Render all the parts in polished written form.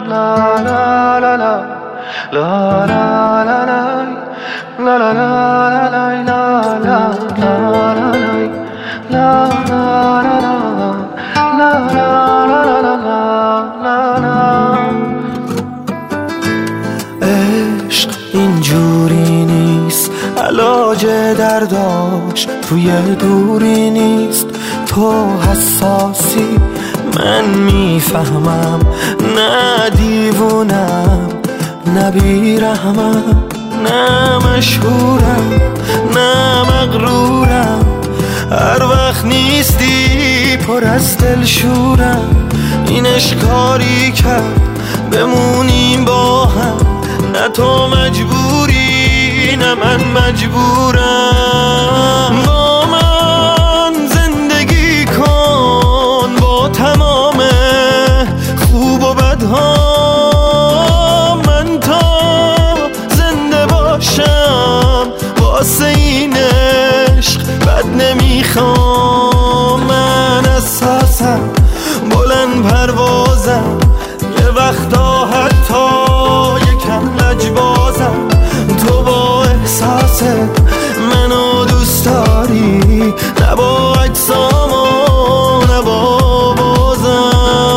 عشق اینجوری نیست، علاج درداش توی دوری نیست. تو حساسی من میفهمم، نه دیوونم نه بیرحمم، نه مشهورم نه مغرورم. هر وقت نیستی پر از دلشورم. این اشکاری کرد بمونیم با هم، نه تو مجبوری نه من مجبورم. با من زندگی کن با تمام خوب و بدها، من تا زنده باشم واسه این عشق بد نمیخوام. من اساسم بلند پروازم، یه وقتا حتی یکم لجبازم. تو با احساست منو دوست داری، نه با اجسام و نه با بازم.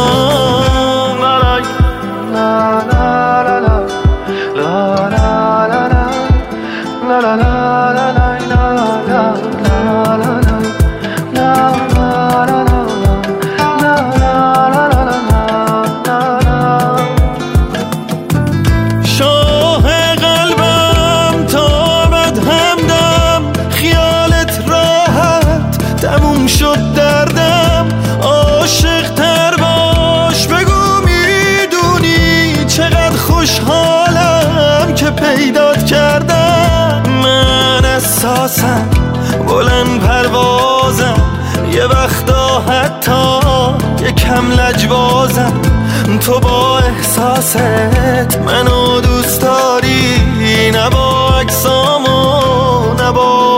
شد دردم عاشق تر باش، بگو میدونی چقدر خوشحالم که پیدات کردم. من اساسم بلند پروازم، یه وقتا حتی یکم لجبازم. تو با احساست منو دوست داری، نه با اجسام و نه با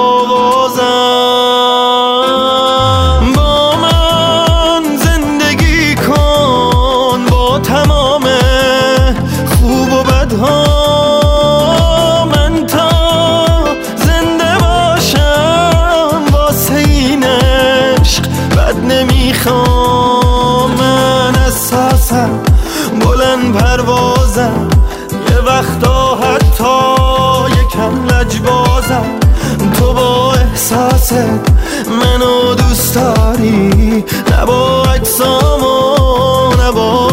تمام خوب و بدها. من تا زنده باشم واسه این عشق بد نمیخوام. من اساسم بلند پروازم، یه وقتا حتی یکم لجبازم. تو با احساست منو دوست داری، نه با اجسام و نه با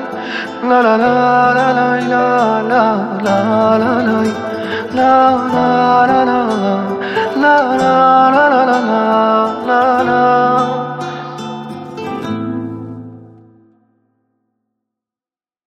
la la la la la la la la la la la